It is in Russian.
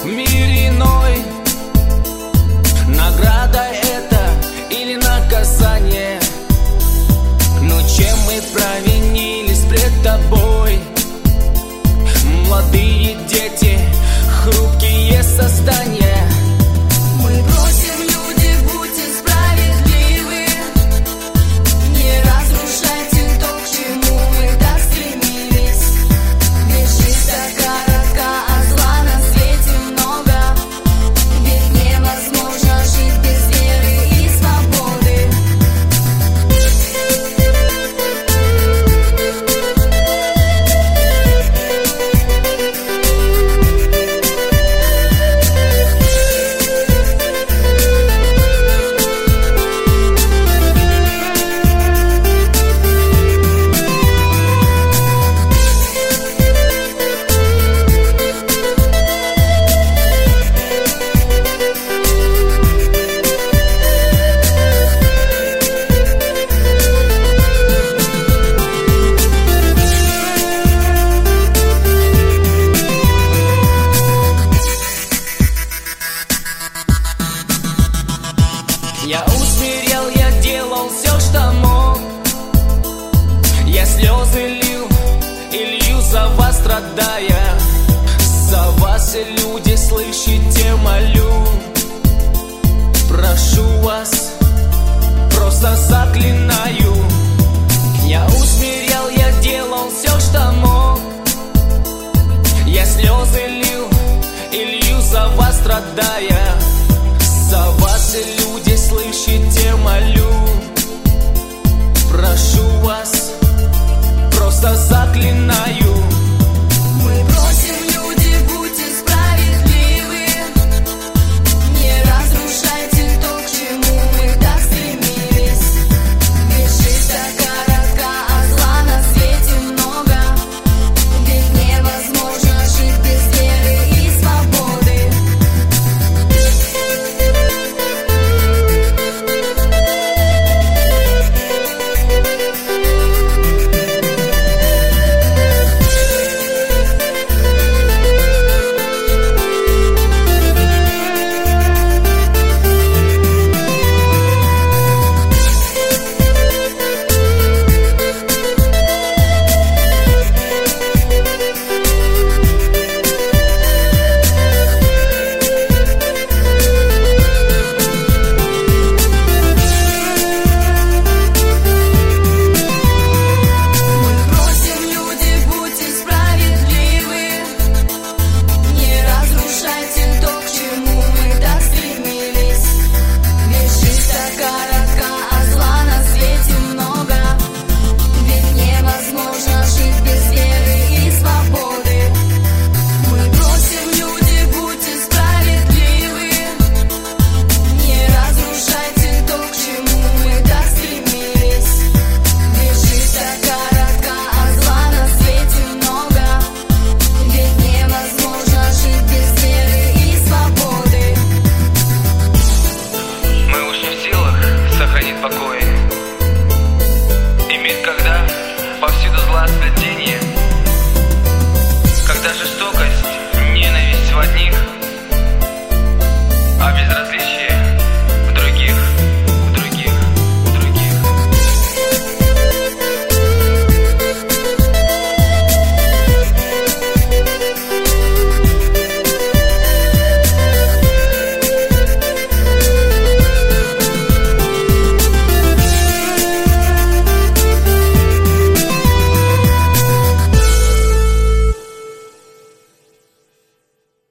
в мире иной. Награда это или наказание? Но чем мы провинились пред тобой? Молодые дети, хрупкие создания. Мы просим, люди, будьте справедливы, не разрушайте то, к чему мы так стремились. Ведь жизнь так коротка, а зла на свете много. Ведь невозможно жить без веры и свободы. Я усмирял, я делал все, что мог. Я слезы лил и лью за вас, страдая. За вас, люди, слышите, молю. Прошу вас, просто заклинаю. Я усмирял, я делал все, что мог. Я слезы лил и лью за вас, страдая.